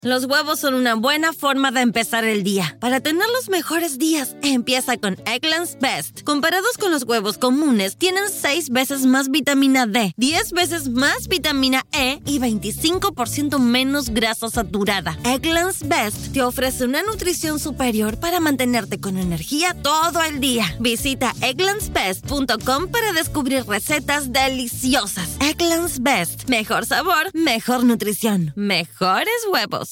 Los huevos son una buena forma de empezar el día. Para tener los mejores días, empieza con Eggland's Best. Comparados con los huevos comunes, tienen 6 veces más vitamina D, 10 veces más vitamina E y 25% menos grasa saturada. Eggland's Best te ofrece una nutrición superior para mantenerte con energía todo el día. Visita egglandsbest.com para descubrir recetas deliciosas. Eggland's Best. Mejor sabor, mejor nutrición, mejores huevos.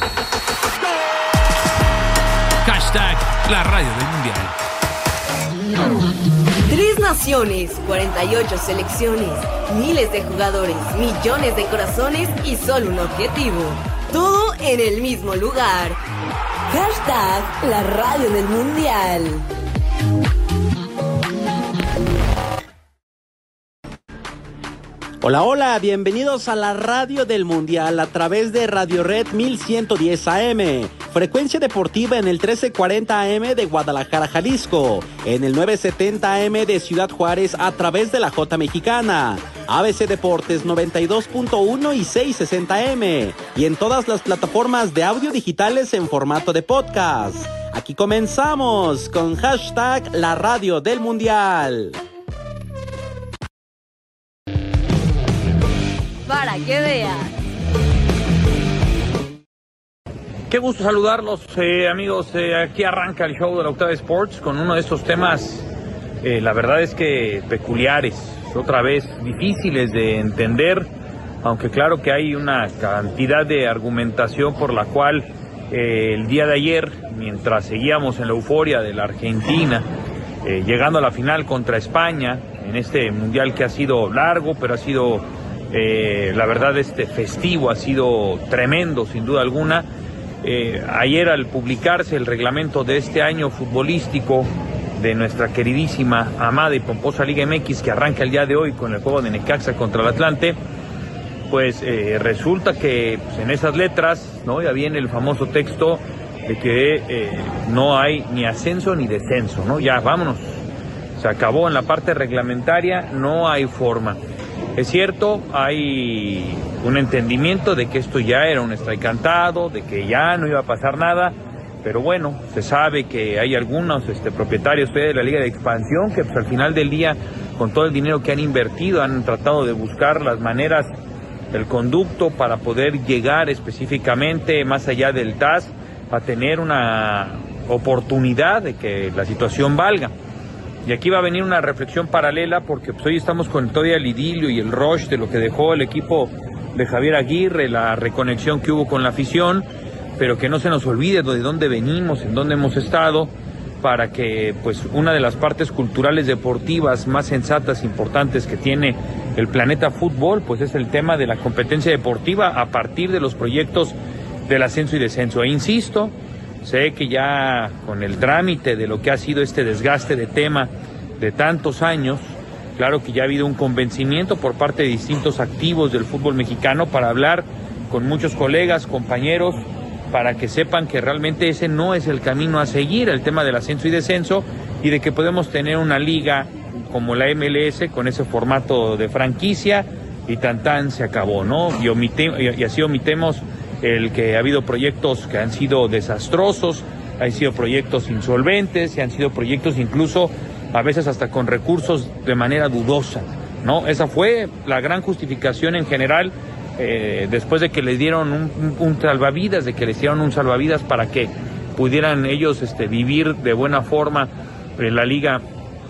Hashtag la radio del mundial. 3 naciones, 48 selecciones, miles de jugadores, millones de corazones y solo un objetivo. Todo en el mismo lugar. Hashtag la radio del mundial. Hola, hola, bienvenidos a la radio del mundial a través de Radio Red 1110 AM, frecuencia deportiva en el 1340 AM de Guadalajara, Jalisco, en el 970 AM de Ciudad Juárez a través de la J Mexicana, ABC Deportes 92.1 y 660 M, y en todas las plataformas de audio digitales en formato de podcast. Aquí comenzamos con hashtag la radio del mundial. Para que veas. Qué gusto saludarlos, amigos. Aquí arranca el show de la Octava Sports con uno de estos temas, la verdad es que peculiares, otra vez difíciles de entender, aunque claro que hay una cantidad de argumentación por la cual el día de ayer, mientras seguíamos en la euforia de la Argentina, llegando a la final contra España, en este mundial que ha sido largo, pero ha sido... la verdad festivo, ha sido tremendo sin duda alguna. Ayer al publicarse el reglamento de este año futbolístico de nuestra queridísima, amada y pomposa Liga MX, que arranca el día de hoy con el juego de Necaxa contra el Atlante, pues resulta que pues, en esas letras, ¿no? Ya viene el famoso texto de que no hay ni ascenso ni descenso, ¿no? Ya vámonos, se acabó en la parte reglamentaria, no hay forma. Es cierto, hay un entendimiento de que esto ya era un strike cantado, de que ya no iba a pasar nada, pero bueno, se sabe que hay algunos propietarios de la Liga de Expansión que pues, al final del día, con todo el dinero que han invertido, han tratado de buscar las maneras, el conducto para poder llegar específicamente más allá del TAS, a tener una oportunidad de que la situación valga. Y aquí va a venir una reflexión paralela porque pues, hoy estamos con todavía el idilio y el rush de lo que dejó el equipo de Javier Aguirre, la reconexión que hubo con la afición, pero que no se nos olvide de dónde venimos, en dónde hemos estado, para que pues una de las partes culturales deportivas más sensatas, importantes que tiene el planeta fútbol, pues es el tema de la competencia deportiva a partir de los proyectos del ascenso y descenso. E insisto, sé que ya con el trámite de lo que ha sido este desgaste de tema de tantos años, claro que ya ha habido un convencimiento por parte de distintos activos del fútbol mexicano para hablar con muchos colegas, compañeros, para que sepan que realmente ese no es el camino a seguir, el tema del ascenso y descenso, y de que podemos tener una liga como la MLS con ese formato de franquicia y tan se acabó, ¿no? Y así omitemos el que ha habido proyectos que han sido desastrosos, han sido proyectos insolventes y han sido proyectos incluso a veces hasta con recursos de manera dudosa, ¿no? Esa fue la gran justificación en general después de que les dieron un salvavidas, de que les dieron un salvavidas para que pudieran ellos vivir de buena forma en la liga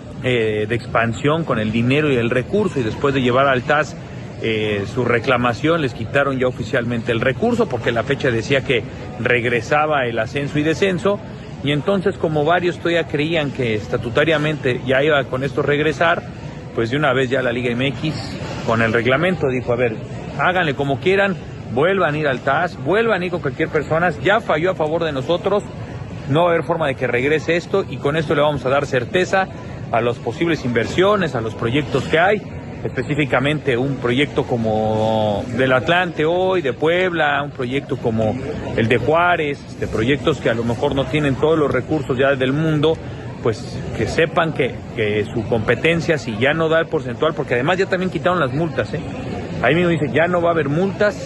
de expansión con el dinero y el recurso, y después de llevar al TAS su reclamación les quitaron ya oficialmente el recurso porque la fecha decía que regresaba el ascenso y descenso, y entonces como varios todavía creían que estatutariamente ya iba con esto regresar, pues de una vez ya la Liga MX con el reglamento dijo, a ver, háganle como quieran, vuelvan a ir al TAS, vuelvan a ir con cualquier persona, ya falló a favor de nosotros, no va a haber forma de que regrese esto, y con esto le vamos a dar certeza a las posibles inversiones, a los proyectos que hay, específicamente un proyecto como del Atlante hoy, de Puebla, un proyecto como el de Juárez, proyectos que a lo mejor no tienen todos los recursos ya del mundo, pues que sepan que su competencia, si ya no da el porcentual, porque además ya también quitaron las multas, ahí mismo dice, ya no va a haber multas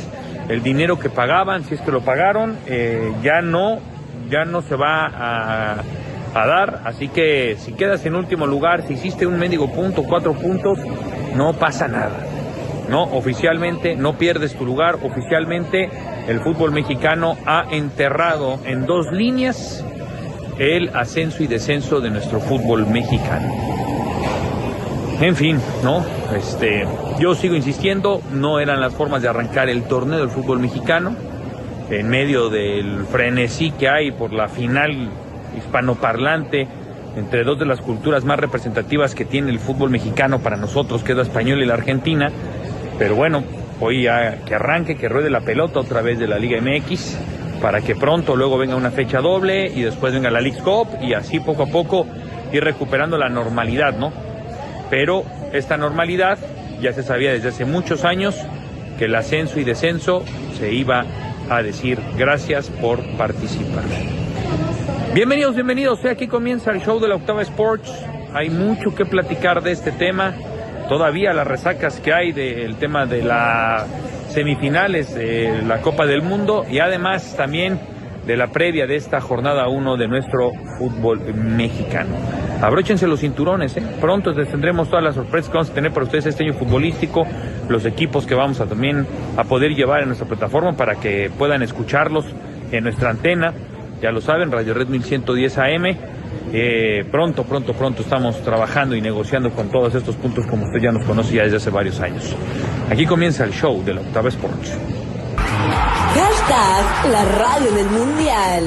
el dinero que pagaban, si es que lo pagaron, ya no se va a dar, así que si quedas en último lugar, si hiciste un mendigo punto, 4 puntos, no pasa nada. No, oficialmente no pierdes tu lugar, oficialmente el fútbol mexicano ha enterrado en 2 líneas el ascenso y descenso de nuestro fútbol mexicano. En fin, ¿no? Yo sigo insistiendo, no eran las formas de arrancar el torneo del fútbol mexicano, en medio del frenesí que hay por la final hispanoparlante entre 2 de las culturas más representativas que tiene el fútbol mexicano para nosotros, que es la española y la argentina. Pero bueno, hoy ya que arranque, que ruede la pelota otra vez de la Liga MX, para que pronto luego venga una fecha doble y después venga la Leagues Cup y así poco a poco ir recuperando la normalidad, ¿no? Pero esta normalidad ya se sabía desde hace muchos años, que el ascenso y descenso se iba a decir gracias por participar. Bienvenidos, aquí comienza el show de la Octava Sports. Hay mucho que platicar de este tema. Todavía las resacas que hay del tema de las semifinales de la Copa del Mundo y además también de la previa de esta jornada 1 de nuestro fútbol mexicano. Abróchense los cinturones, pronto les tendremos todas las sorpresas que vamos a tener para ustedes este año futbolístico, los equipos que vamos a también a poder llevar en nuestra plataforma para que puedan escucharlos en nuestra antena. Ya lo saben, Radio Red 1110 AM. Pronto estamos trabajando y negociando con todos estos puntos, como usted ya nos conoce ya desde hace varios años. Aquí comienza el show de la Octava Sports. Hashtag la radio del mundial.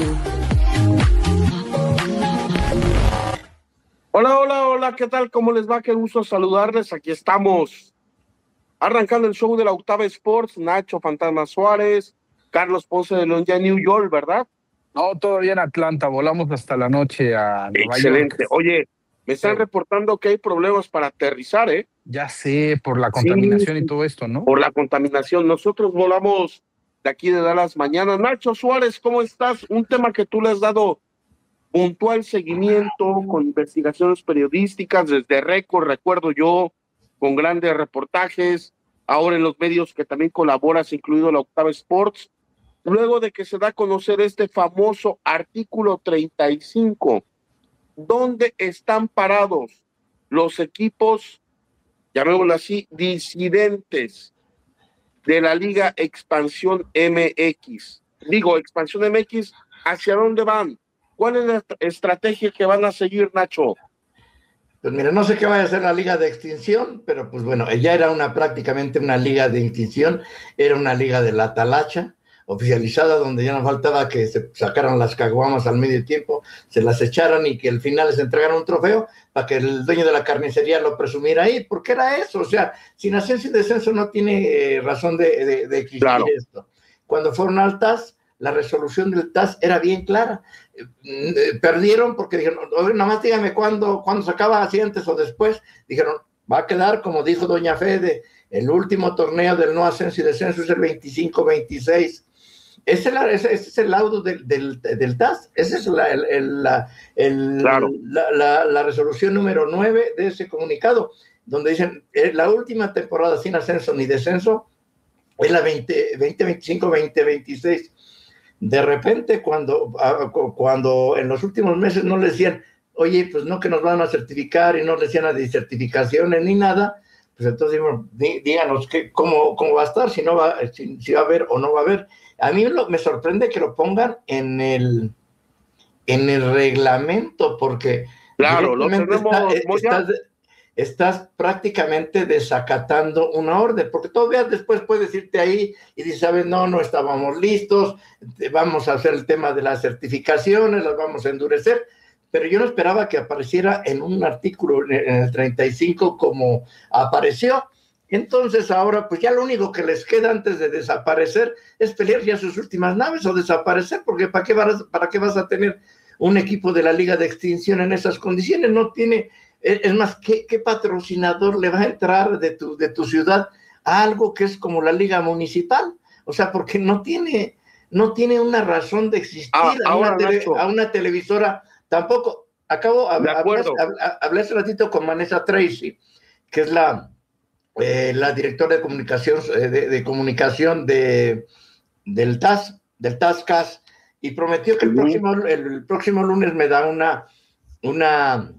Hola, ¿qué tal? ¿Cómo les va? Qué gusto saludarles. Aquí estamos arrancando el show de la Octava Sports. Nacho Fantasma Suárez, Carlos Ponce de León, ya en New York, ¿verdad? No, todavía en Atlanta, volamos hasta la noche a Nueva Excelente. York. Oye, me están reportando que hay problemas para aterrizar, ¿eh? Ya sé, por la contaminación y todo esto, ¿no? Por la contaminación. Nosotros volamos de aquí de Dallas mañana. Nacho Suárez, ¿cómo estás? Un tema que tú le has dado puntual seguimiento con investigaciones periodísticas desde Récord, recuerdo yo, con grandes reportajes, ahora en los medios que también colaboras, incluido la Octava Sports. Luego de que se da a conocer este famoso artículo 35, ¿dónde están parados los equipos, llamémoslo así, disidentes de la Liga Expansión MX? Digo, Expansión MX, ¿hacia dónde van? ¿Cuál es la estrategia que van a seguir, Nacho? Pues mira, no sé qué vaya a ser la Liga de Extinción, pero pues bueno, ya era prácticamente una Liga de Extinción, era una Liga de la talacha, oficializada, donde ya no faltaba que se sacaran las caguamas al medio tiempo, se las echaran y que al final les entregaran un trofeo para que el dueño de la carnicería lo presumiera ahí, porque era eso, o sea, sin ascenso y descenso no tiene razón de existir claro. Esto. Cuando fueron al TAS, la resolución del TAS era bien clara, perdieron porque dijeron, nada más dígame cuándo se acaba, así antes o después, dijeron, va a quedar, como dijo doña Fede, el último torneo del no ascenso y descenso es el 25-26, ese es el laudo del TAS, esa es la resolución número 9 de ese comunicado, donde dicen, la última temporada sin ascenso ni descenso es la 2025-2026. De repente, cuando en los últimos meses no le decían, oye, pues no que nos van a certificar y no le decían a de certificaciones ni nada, pues entonces díganos cómo va a estar, si va a haber o no va a haber. A mí me sorprende que lo pongan en el reglamento, porque claro, estás prácticamente desacatando una orden, porque todavía después puedes irte ahí y dices, ¿sabes? No estábamos listos, vamos a hacer el tema de las certificaciones, las vamos a endurecer, pero yo no esperaba que apareciera en un artículo en el 35 como apareció. Entonces ahora pues ya lo único que les queda antes de desaparecer es pelear ya sus últimas naves o desaparecer, porque ¿para qué vas a tener un equipo de la Liga de Extinción en esas condiciones? No tiene, es más, ¿qué patrocinador le va a entrar de tu ciudad a algo que es como la Liga Municipal? O sea, porque no tiene una razón de existir a una televisora tampoco. Hablé hace ratito con Vanessa Tracy, que es la directora de comunicación del TASCAS, y prometió que el próximo lunes me da una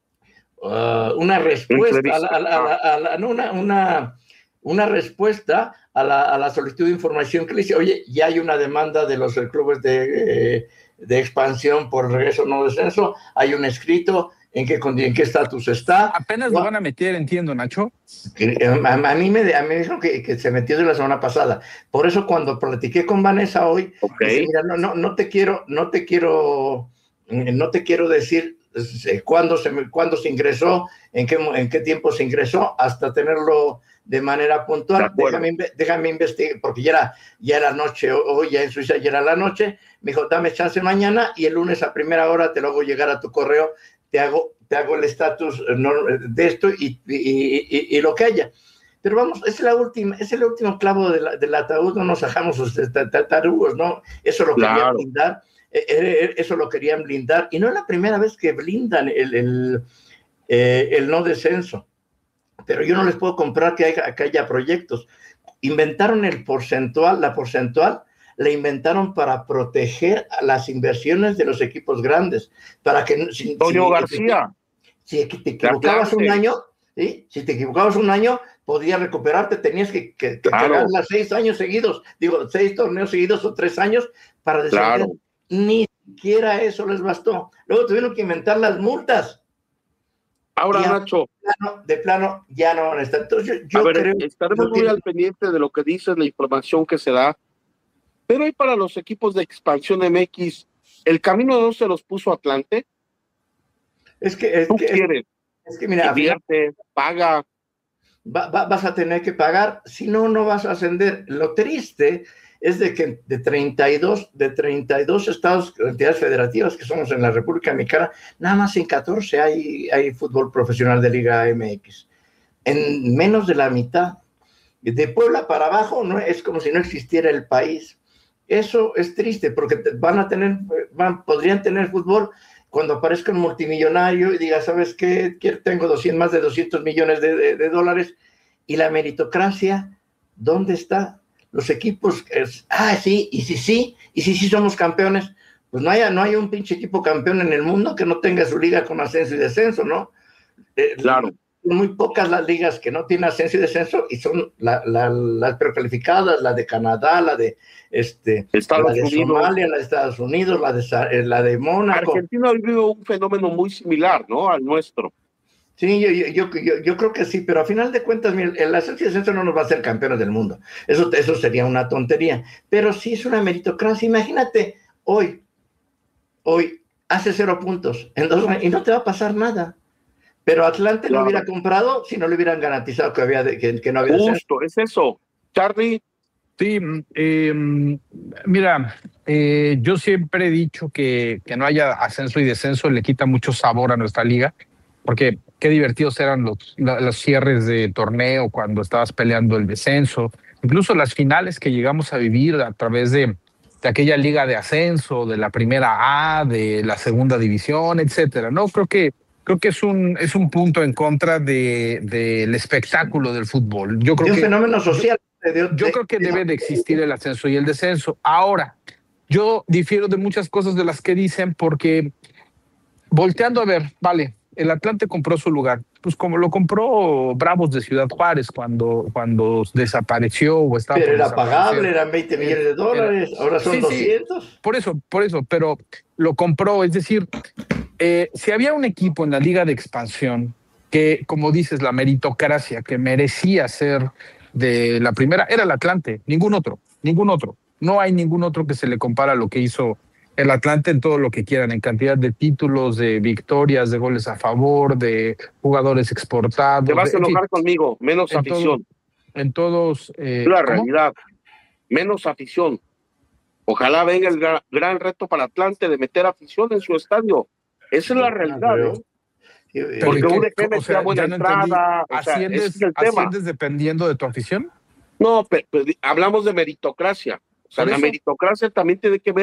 respuesta una respuesta a la solicitud de información que le dice, oye, ya hay una demanda de los clubes de expansión por regreso no descenso, hay un escrito, ¿en qué estatus está? Apenas lo van a meter, entiendo, Nacho. A mí me dijeron que se metió de la semana pasada. Por eso cuando platiqué con Vanessa hoy, dije, mira, no te quiero decir cuándo se ingresó, en qué tiempo se ingresó, hasta tenerlo de manera puntual. Déjame investigar, porque ya era noche, hoy ya en Suiza ya era la noche. Me dijo, dame chance mañana y el lunes a primera hora te lo hago llegar a tu correo, te hago el estatus de esto y lo que haya. Pero vamos, es el último clavo del ataúd, no nos hagamos tarugos, ¿no? Eso lo querían blindar, y no es la primera vez que blindan el no descenso. Pero yo no les puedo comprar que haya proyectos. Inventaron la porcentual, la inventaron para proteger a las inversiones de los equipos grandes, para que Toño García. Si te equivocabas un año, ¿sí? Si te equivocabas un año, podías recuperarte, tenías que pagarla 6 años seguidos, 6 torneos seguidos o 3 años para descender. Ni siquiera eso les bastó. Luego tuvieron que inventar las multas. Ahora, Nacho. De plano, ya no van a estar. Entonces, yo creo estaremos muy al pendiente de lo que dice la información que se da. Pero hay para los equipos de expansión MX, ¿el camino no se los puso Atlante? Es que mira, invierte, paga. Vas a tener que pagar, si no vas a ascender. Lo triste es de que de 32 estados, entidades federativas que somos en la República Mexicana, nada más en 14 hay fútbol profesional de Liga MX. En menos de la mitad. De Puebla para abajo no es como si no existiera el país. Eso es triste porque podrían tener fútbol cuando aparezca un multimillonario y diga, ¿sabes qué? Tengo más de 200 millones de dólares. ¿Y la meritocracia dónde está? Los equipos, y si somos campeones, pues no hay un pinche equipo campeón en el mundo que no tenga su liga con ascenso y descenso, ¿no? Claro. Muy pocas las ligas que no tienen ascenso y descenso, y son las precalificadas, la de Canadá, la de Somalia, la de Estados Unidos, la de Mónaco. Argentina ha vivido un fenómeno muy similar, ¿no? Al nuestro. Sí, yo creo que sí, pero a final de cuentas, el ascenso y descenso no nos va a hacer campeones del mundo. Eso sería una tontería. Pero sí es una meritocracia. Imagínate, hoy hace 0 puntos en 2 años y no te va a pasar nada. Pero Atlante lo hubiera comprado si no le hubieran garantizado que no había descenso. Justo, es eso. Charlie. Sí, mira, yo siempre he dicho que no haya ascenso y descenso le quita mucho sabor a nuestra liga, porque qué divertidos eran los cierres de torneo cuando estabas peleando el descenso, incluso las finales que llegamos a vivir a través de aquella liga de ascenso, de la primera A, de la segunda división, etcétera, ¿no? Creo que es un punto en contra del espectáculo del fútbol. Yo creo un fenómeno social. Yo creo que debe de existir el ascenso y el descenso. Ahora, yo difiero de muchas cosas de las que dicen, porque volteando a ver, vale, el Atlante compró su lugar, pues como lo compró Bravos de Ciudad Juárez cuando desapareció o estaba. Pero era pagable, eran 20 millones de dólares, ahora son 200. Sí, por eso, pero lo compró, es decir, si había un equipo en la Liga de Expansión que, como dices, la meritocracia, que merecía ser de la primera, era el Atlante, ningún otro. No hay ningún otro que se le compara a lo que hizo el Atlante en todo lo que quieran, en cantidad de títulos, de victorias, de goles a favor, de jugadores exportados. Te vas a enojar conmigo, menos afición. En todos. La realidad, menos afición. Ojalá venga el gran reto para Atlante de meter afición en su estadio. Esa es la realidad, ¿no? Porque UDG sea buena entrada. ¿Asciendes dependiendo de tu afición? No, pero hablamos de meritocracia. O sea, la meritocracia también tiene que ver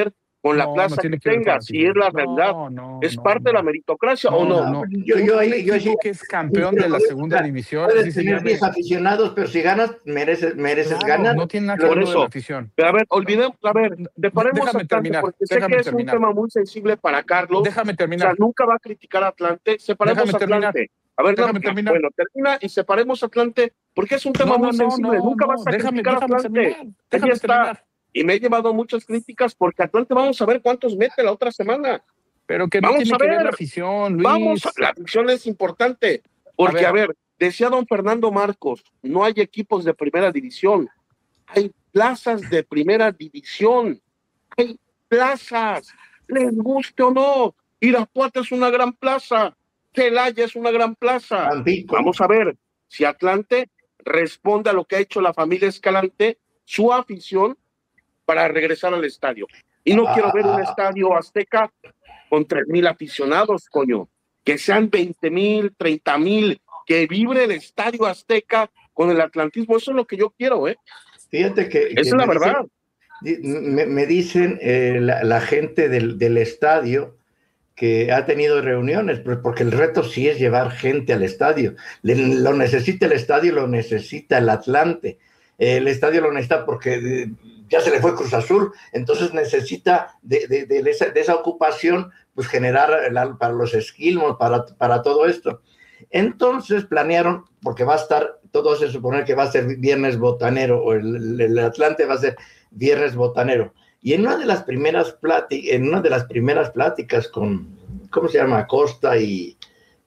con la plaza que tenga, si es la realidad. ¿Es parte de la meritocracia o no? Yo sí que es campeón de la segunda división. Puedes tener 10 aficionados, pero si ganas, mereces ganar. No tiene nada que ver con la afición. Pero a ver, separemos a Atlante, porque sé que es un tema muy sensible para Carlos. Déjame terminar. O sea, nunca va a criticar a Atlante. Separemos a Atlante. A ver, terminar. Bueno, termina y separemos a Atlante, porque es un tema muy sensible. Nunca vas a criticar a Atlante. Ahí está. Y me he llevado muchas críticas porque Atlante vamos a ver cuántos mete la otra semana. Pero que no tiene que ver la afición, Luis. La afición es importante. Porque, a ver, decía don Fernando Marcos, no hay equipos de primera división. Hay plazas de primera división. Hay plazas. Les guste o no. Irapuato es una gran plaza. Celaya es una gran plaza. Vamos a ver si Atlante responde a lo que ha hecho la familia Escalante, su afición, para regresar al estadio. Y no quiero ver un estadio Azteca con 3,000 aficionados, coño. Que sean 20,000, 30,000, que vibre el estadio Azteca con el atlantismo. Eso es lo que yo quiero, ¿eh? Fíjate que esa es la verdad. Me dicen la gente del estadio que ha tenido reuniones, porque el reto sí es llevar gente al estadio. Lo necesita el estadio, lo necesita el Atlante. El estadio lo necesita porque ya se le fue Cruz Azul, entonces necesita de esa ocupación, pues generar para los esquilmos, para todo esto. Entonces planearon, porque va a estar, todo se supone que va a ser viernes botanero, o el Atlante va a ser viernes botanero. Y en una de las primeras pláticas con, ¿cómo se llama? Costa y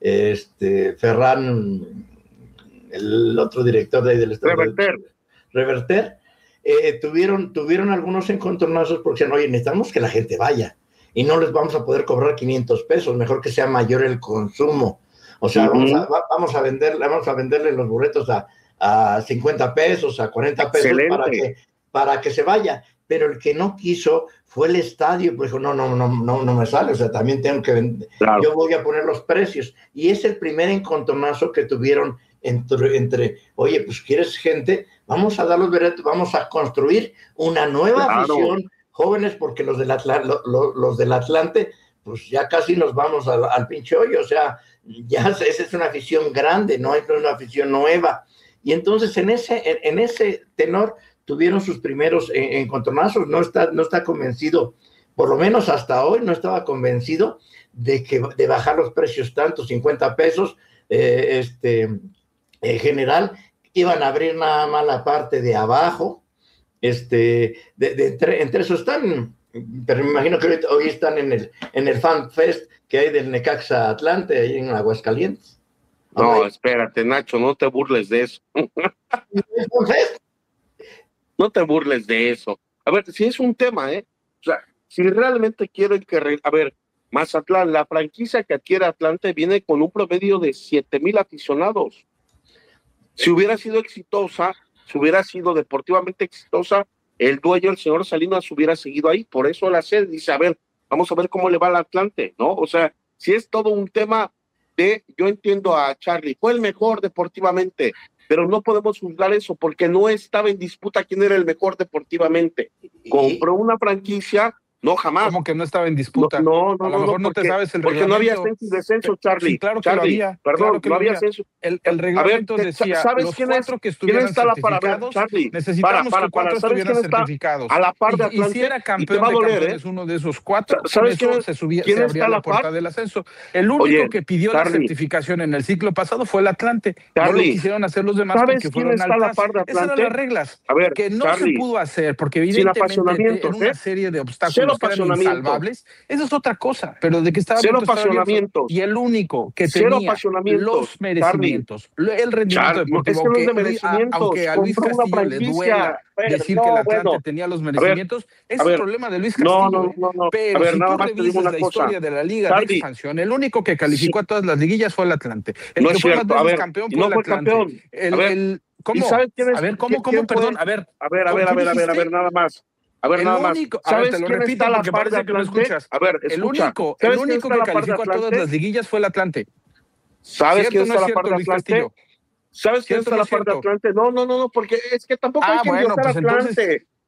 Ferran, el otro director de ahí del estado. Reverter. Tuvieron algunos encontronazos porque decían, oye, necesitamos que la gente vaya y no les vamos a poder cobrar 500 pesos, mejor que sea mayor el consumo. O sea, vamos a venderle los boletos a 50 pesos, a 40 pesos para que se vaya. Pero el que no quiso fue el estadio, pues dijo, no me sale, o sea, también tengo que vender, claro. Yo voy a poner los precios. Y es el primer encontronazo que tuvieron entre oye, pues quieres gente, vamos a dar los boletos, vamos a construir una nueva afición, jóvenes, porque los del Atlante, pues ya casi nos vamos al pinche hoyo, o sea, ya esa es una afición grande, no es una afición nueva. Y entonces en ese tenor tuvieron sus primeros encontronazos. No está convencido, por lo menos hasta hoy no estaba convencido de bajar los precios tanto, 50 pesos, general, iban a abrir nada más la parte de abajo, entre esos están, pero me imagino que hoy están en el Fan Fest que hay del Necaxa Atlante, ahí en Aguascalientes. No, espérate, Nacho, no te burles de eso. No te burles de eso. A ver, si es un tema, o sea, si realmente quieren que... A ver, Mazatlán, la franquicia que adquiere Atlante viene con un promedio de 7,000 aficionados. Si hubiera sido exitosa, si hubiera sido deportivamente exitosa, el dueño, el señor Salinas, hubiera seguido ahí. Por eso la sede dice, a ver, vamos a ver cómo le va al Atlante, ¿no? O sea, si es todo un tema yo entiendo a Charlie, fue el mejor deportivamente, pero no podemos juzgar eso porque no estaba en disputa quién era el mejor deportivamente. Compró una franquicia, no jamás. ¿Cómo que no estaba en disputa? No, a lo mejor no te sabes el reglamento. Porque no había ascenso y descenso, Charlie. Sí, claro que Charlie, lo había. Perdón, claro que no había ascenso. El reglamento decía, ¿sabes los quién 4 que estuvieran certificados, Charlie, necesitamos que 4 estuvieran certificados. A la par de Atlante, y si era campeón de campeones uno de esos 4, ¿sabes quién se abría la puerta del ascenso. El único que pidió la certificación en el ciclo pasado fue el Atlante. No lo quisieron hacer los demás porque fueron al TAS. Esas eran las reglas. Que no se pudo hacer porque evidentemente en una serie de obstáculos que eran insalvables. Eso es otra cosa, pero de que estaba cero apasionamientos y el único que tenía los merecimientos, el rendimiento deportivo, aunque a Luis Castillo le duela decir que el Atlante tenía los merecimientos, es el problema de Luis Castillo. Pero si tú revisas la historia de la Liga de Expansión, el único que calificó a todas las liguillas fue el Atlante. El que fue más veces campeón fue el Atlante. ¿Cómo? A ver, ¿cómo? Perdón, a ver, nada más. A ver, nada más. ¿Sabes te lo repito porque parece que no escuchas. A ver, escucha. El único que calificó a todas las liguillas fue el Atlante. ¿Sabes quién está a la par de Atlante? ¿Sabes quién está a la par de Atlante? No, porque es que tampoco hay que endiosar a Atlante.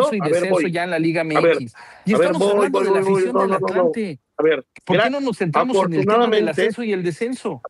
ascenso y descenso ya en la Liga MX. Y estamos hablando de la afición del Atlante. A ver, ¿por qué no nos centramos en el tema del ascenso y el descenso? A ver,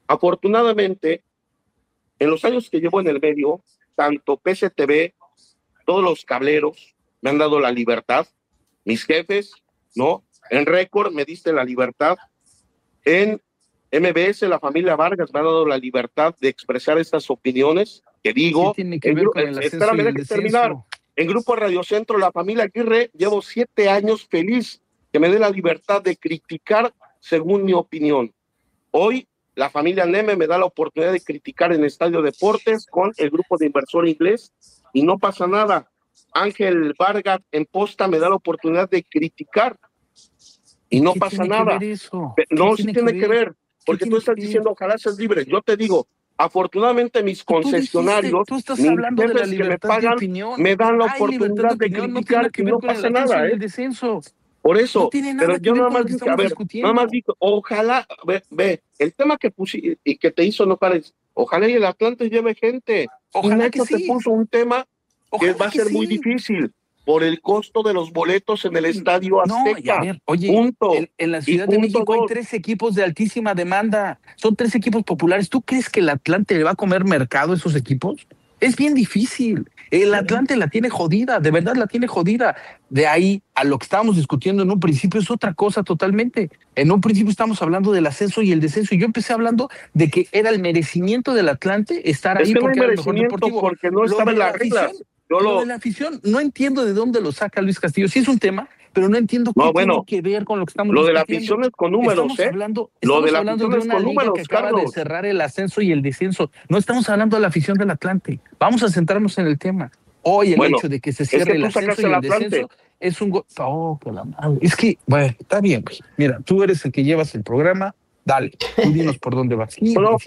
Afortunadamente, en los años que llevo en el medio, tanto PCTV, todos los cableros me han dado la libertad, mis jefes, ¿no? En Récord me diste la libertad, en MBS, la familia Vargas me ha dado la libertad de expresar estas opiniones que digo. ¿Qué tiene que ver con el ascenso y el descenso? Terminar. En Grupo Radio Centro, la familia Aguirre, llevo 7 años feliz que me dé la libertad de criticar según mi opinión. Hoy, la familia Neme me da la oportunidad de criticar en Estadio Deportes con el grupo de inversor inglés y no pasa nada. Ángel Vargas en Posta me da la oportunidad de criticar y no pasa nada. No, sí tiene que ver, porque tú estás diciendo ojalá seas libre. Yo te digo, afortunadamente mis concesionarios, tú estás hablando de la libertad que me pagan, de opinión. me dan la oportunidad de criticar y no pasa nada. El descenso. Por eso, no tiene nada pero yo nada más dije, nada más digo, ojalá, ve, el tema que puse y que te hizo no pares, ojalá y el Atlante lleve gente. Ojalá que te puso un tema que va a ser muy difícil por el costo de los boletos en el Estadio Azteca. No, oye, en la Ciudad de México hay 3 equipos de altísima demanda, son 3 equipos populares. ¿Tú crees que el Atlante le va a comer mercado a esos equipos? Es bien difícil. El Atlante la tiene jodida, de verdad la tiene jodida. De ahí a lo que estábamos discutiendo en un principio es otra cosa totalmente. En un principio estamos hablando del ascenso y el descenso. Y yo empecé hablando de que era el merecimiento del Atlante estar ahí porque era el mejor deportivo. Porque no estaba en las reglas. Lo de la afición, no entiendo de dónde lo saca Luis Castillo. Sí es un tema, pero no entiendo qué tiene que ver con lo que estamos discutiendo. Lo de la afición es con números, estamos hablando de una liga que acaba de cerrar el ascenso y el descenso. No estamos hablando de la afición del Atlante. Vamos a centrarnos en el tema. Hoy el hecho de que se cierre el ascenso y el descenso es un... Es que, bueno, está bien, güey. Mira, tú eres el que llevas el programa. Dale, tú dinos por dónde vas.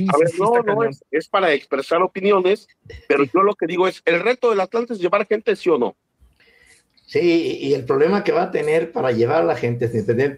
Es para expresar opiniones, pero yo lo que digo es, el reto del Atlante es llevar gente, ¿sí o no? Sí, y el problema que va a tener para llevar a la gente,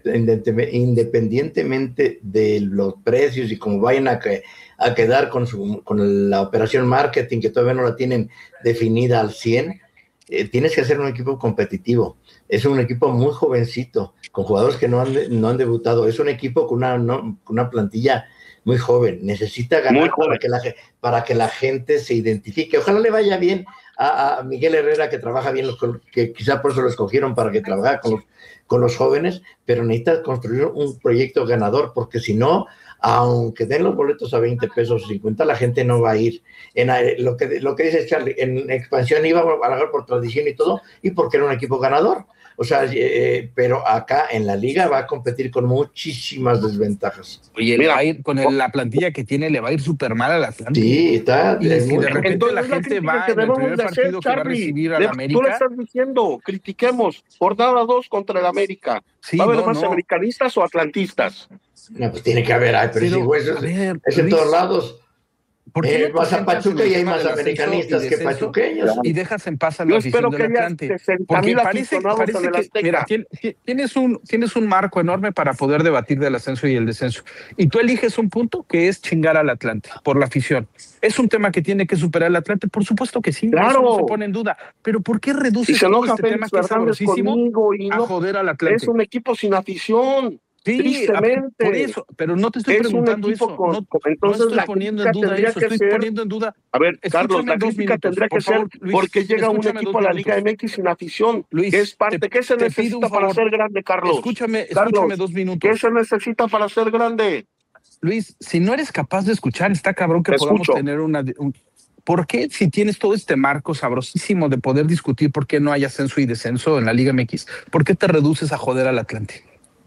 independientemente de los precios y cómo vayan a quedar con la operación marketing, que todavía no la tienen definida al 100, tienes que hacer un equipo competitivo. Es un equipo muy jovencito, con jugadores que no han debutado. Es un equipo con una plantilla muy joven. Necesita ganar para que la gente se identifique. Ojalá le vaya bien a Miguel Herrera, que trabaja bien, que quizá por eso lo escogieron para que trabajara con los jóvenes, pero necesita construir un proyecto ganador, porque si no, aunque den los boletos a 20 pesos o 50, la gente no va a ir. Lo que dice Charlie, en expansión iba a ganar por tradición y todo, y porque era un equipo ganador. O sea, pero acá en la liga va a competir con muchísimas desventajas. Oye, con la plantilla que tiene, le va a ir súper mal al Atlante. Sí, está. Y si de repente entonces, la gente va en el primer partido que va a recibir al América. Tú le estás diciendo, critiquemos, jornada 2 contra el América. Sí, ¿va a haber más americanistas o atlantistas? No, pues tiene que haber, pero es en todos lados. Vas a Pachuca y hay más americanistas que pachuqueños. Y dejas en paz a la afición del Atlante. Porque parece que, mira, tienes un marco enorme para poder debatir del ascenso y el descenso. Y tú eliges un punto que es chingar al Atlante por la afición. ¿Es un tema que tiene que superar el Atlante? Por supuesto que sí, claro. Eso no se pone en duda. Pero ¿por qué reduces este tema que es sabrosísimo a joder al Atlante? Es un equipo sin afición. Sí, tristemente. Por eso, pero no te estoy preguntando eso. Entonces no estoy poniendo en duda eso, estoy poniendo en duda. A ver, Carlos, la crítica tendría que ser porque llega un equipo a la Liga MX sin afición. Luis, ¿qué es parte? ¿Qué se necesita para ser grande, Carlos? Escúchame 2 minutos. ¿Qué se necesita para ser grande? Luis, si no eres capaz de escuchar, está cabrón que podamos tener ¿Por qué, si tienes todo este marco sabrosísimo de poder discutir por qué no hay ascenso y descenso en la Liga MX, por qué te reduces a joder al Atlante?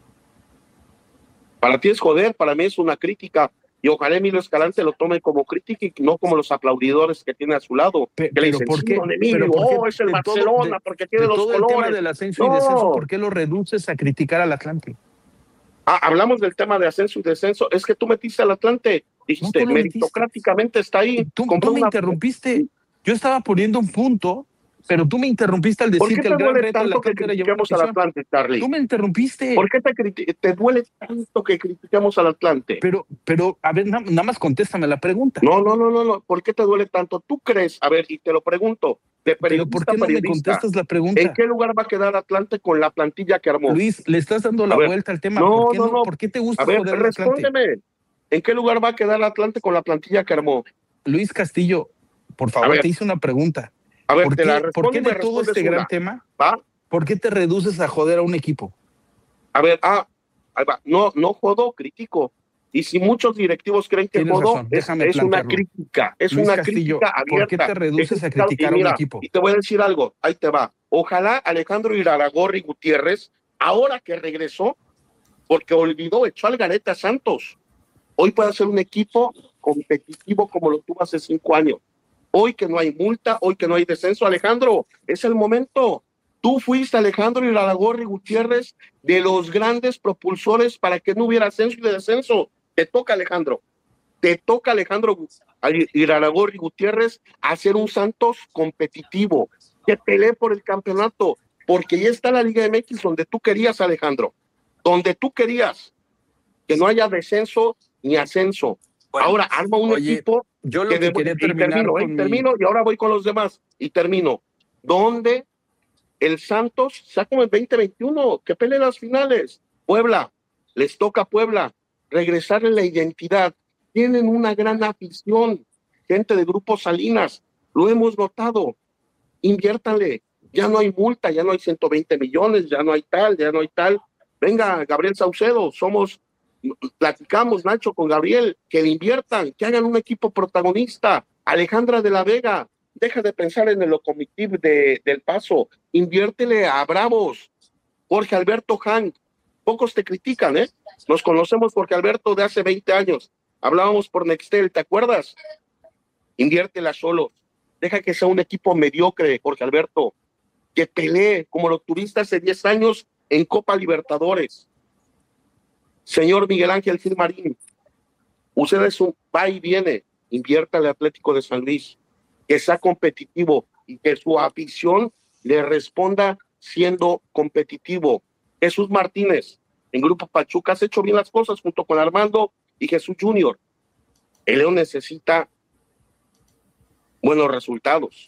Para ti es joder, para mí es una crítica. Y ojalá Emilio Escalante lo tome como crítica y no como los aplaudidores que tiene a su lado. Que le dicen, ¿por qué? Es el Barcelona, porque tiene los colores. Todo el tema del ascenso y descenso, ¿por qué lo reduces a criticar al Atlante? Hablamos del tema de ascenso y descenso. Es que tú metiste al Atlante. Dijiste, meritocráticamente está ahí. Tú me interrumpiste. Yo estaba poniendo un punto, pero tú me interrumpiste al decir que el gran reto de la Atlante era llevar al Atlante, Charlie? Tú me interrumpiste. ¿Por qué te duele tanto que critiquemos al Atlante? Pero a ver, nada más contéstame la pregunta. No. ¿Por qué te duele tanto? ¿Tú crees? A ver, y te lo pregunto. Pero ¿por qué no me contestas la pregunta? ¿En qué lugar va a quedar Atlante con la plantilla que armó? Luis, le estás dando la vuelta al tema. ¿Por qué te gusta joder al Atlante? Respóndeme. ¿En qué lugar va a quedar Atlante con la plantilla que armó? Luis Castillo, por favor, te hice una pregunta. A ver, ¿Por qué de todo este gran tema, por qué te reduces a joder a un equipo? A ver, ahí va. No jodo, critico. Y si muchos directivos creen que jodo, es una crítica. Es Luis una Castillo, crítica abierta. ¿Por qué te reduces a criticar a un equipo? Y te voy a decir algo, ahí te va. Ojalá Alejandro Iraragorri Gutiérrez, ahora que regresó, porque echó al garete a Santos, hoy puede ser un equipo competitivo como lo tuvo hace 5 años. Hoy que no hay multa, hoy que no hay descenso, Alejandro, es el momento. Tú fuiste, Alejandro Iraragorri Gutiérrez, de los grandes propulsores para que no hubiera ascenso y descenso. Te toca, Alejandro Iraragorri Gutiérrez, hacer un Santos competitivo, que pelee por el campeonato, porque ya está la Liga MX donde tú querías, Alejandro, donde tú querías, que no haya descenso ni ascenso. Bueno, ahora arma un equipo. Yo lo que quería terminar termino y ahora voy con los demás y termino. Donde el Santos sea como en 2021, que pelee las finales. Puebla, les toca a Puebla regresarle la identidad. Tienen una gran afición, gente de Grupo Salinas, lo hemos notado. Inviértanle, ya no hay multa, ya no hay 120 millones, ya no hay tal. Venga, Gabriel Saucedo, platicamos, Nacho, con Gabriel, que le inviertan, que hagan un equipo protagonista. Alejandra de la Vega, deja de pensar en el Locomotiv del Paso, inviértele a Bravos. Jorge Alberto Hank, pocos te critican, nos conocemos, Jorge Alberto, de hace 20 años, hablábamos por Nextel, ¿te acuerdas? Inviértele a Solos, deja que sea un equipo mediocre, Jorge Alberto, que pelee como los turistas hace 10 años en Copa Libertadores. Señor Miguel Ángel Gilmarín, usted es un va y viene, invierta al Atlético de San Luis, que sea competitivo y que su afición le responda siendo competitivo. Jesús Martínez, en Grupo Pachuca, has hecho bien las cosas junto con Armando y Jesús Junior. El León necesita buenos resultados.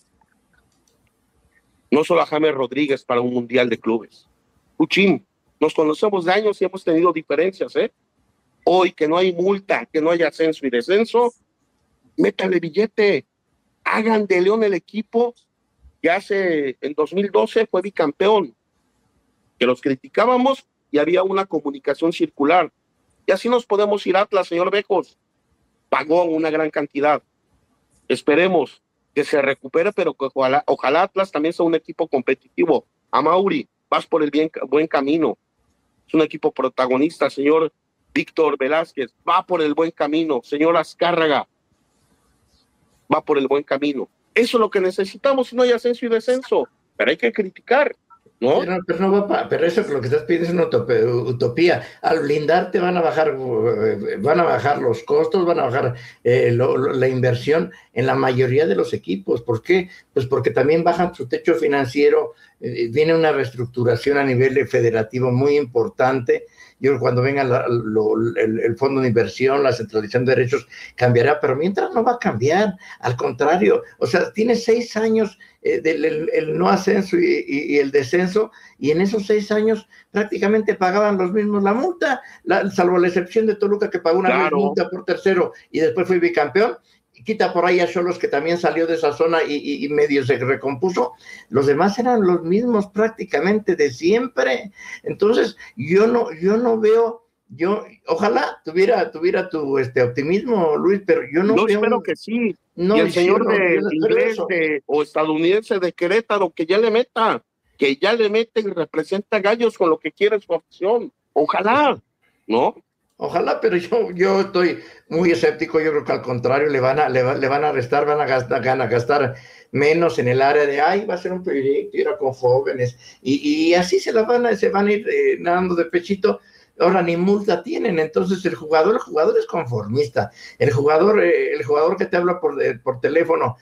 No solo a James Rodríguez para un mundial de clubes. Uchín, nos conocemos de años y hemos tenido diferencias, Hoy que no hay multa, que no hay ascenso y descenso, métale billete, hagan de León el equipo que en 2012 fue bicampeón, que los criticábamos y había una comunicación circular. Y así nos podemos ir. Atlas, señor Bejos, pagó una gran cantidad. Esperemos que se recupere, pero que ojalá Atlas también sea un equipo competitivo. Amauri, vas por el buen camino. Es un equipo protagonista, señor Víctor Velázquez, va por el buen camino. Señor Azcárraga, va por el buen camino. Eso es lo que necesitamos, si no hay ascenso y descenso, pero hay que criticar, ¿no? Pero eso que lo que estás pidiendo es una utopía. Al blindarte van a bajar los costos, van a bajar la inversión en la mayoría de los equipos. ¿Por qué? Pues porque también bajan su techo financiero, viene una reestructuración a nivel federativo muy importante. Yo creo que cuando venga el fondo de inversión, la centralización de derechos, cambiará, pero mientras no va a cambiar, al contrario, o sea, tiene 6 años el no ascenso y el descenso, y en esos 6 años prácticamente pagaban los mismos la multa, salvo la excepción de Toluca, que pagó una multa por tercero y después fue bicampeón. Quita por ahí a Xolos, que también salió de esa zona y medio se recompuso. Los demás eran los mismos prácticamente de siempre. Entonces, yo no veo, ojalá tuviera tu optimismo, Luis, pero yo no veo. Yo espero que sí. No, y el señor inglés o estadounidense de Querétaro, que ya le meta y representa gallos con lo que quiere su afición. Ojalá, ¿no? Ojalá, pero yo estoy muy escéptico. Yo creo que al contrario le van a restar, van a gastar menos en el área de va a ser un proyecto, ir con jóvenes, y así se van a ir nadando de pechito. Ahora ni multa tienen, entonces el jugador es conformista. El jugador que te habla por teléfono,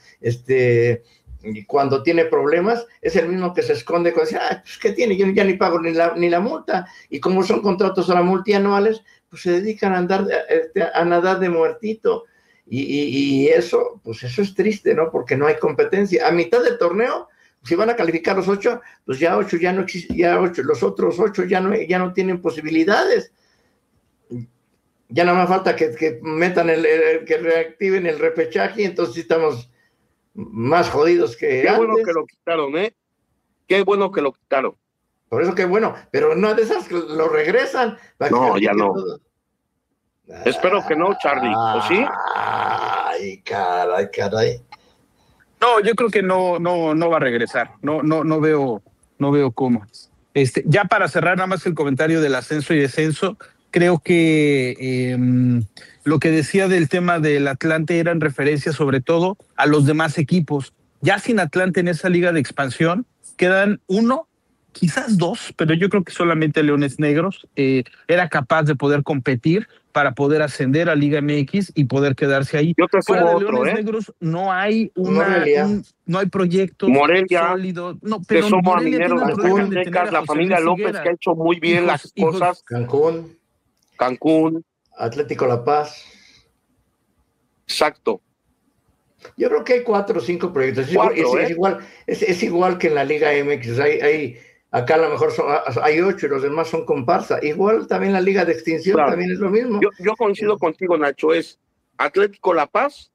cuando tiene problemas, es el mismo que se esconde con decir, pues ¿qué tiene? Yo ya ni pago ni la multa. Y como son contratos ahora multianuales, pues se dedican a nadar de muertito. Y eso, pues eso es triste, ¿no? Porque no hay competencia. A mitad del torneo, si van a calificar los 8, pues ya 8 ya no existen, los otros 8 ya no tienen posibilidades. Ya nada más falta que metan que reactiven el repechaje, y entonces estamos más jodidos que Qué antes. bueno que lo quitaron, ¿eh? Qué bueno que lo quitaron. Por eso que bueno, pero no de esas que lo regresan. No, ya no. Espero que no, Charlie. ¿O sí? Ay, caray. No, yo creo que no va a regresar. No veo cómo. Ya para cerrar nada más el comentario del ascenso y descenso, creo que lo que decía del tema del Atlante era en referencia sobre todo a los demás equipos. Ya sin Atlante en esa liga de expansión, quedan uno, quizás dos, pero yo creo que solamente Leones Negros era capaz de poder competir para poder ascender a Liga MX y poder quedarse ahí. Yo te sumo Fuera de otro, Leones Negros no hay no hay proyectos sólidos. No, te pero sumo a Morelia Mineros tiene de el problema de Zacatecas, tener a la José familia Luis López, Higuera. que ha hecho muy bien las cosas. Cancún. Atlético La Paz. Exacto. Yo creo que hay 4 o 5 proyectos. Es igual que en la Liga MX. Acá a lo mejor hay 8 y los demás son comparsa. Igual también la Liga de Extinción también es lo mismo. Yo coincido contigo, Nacho. Es Atlético La Paz,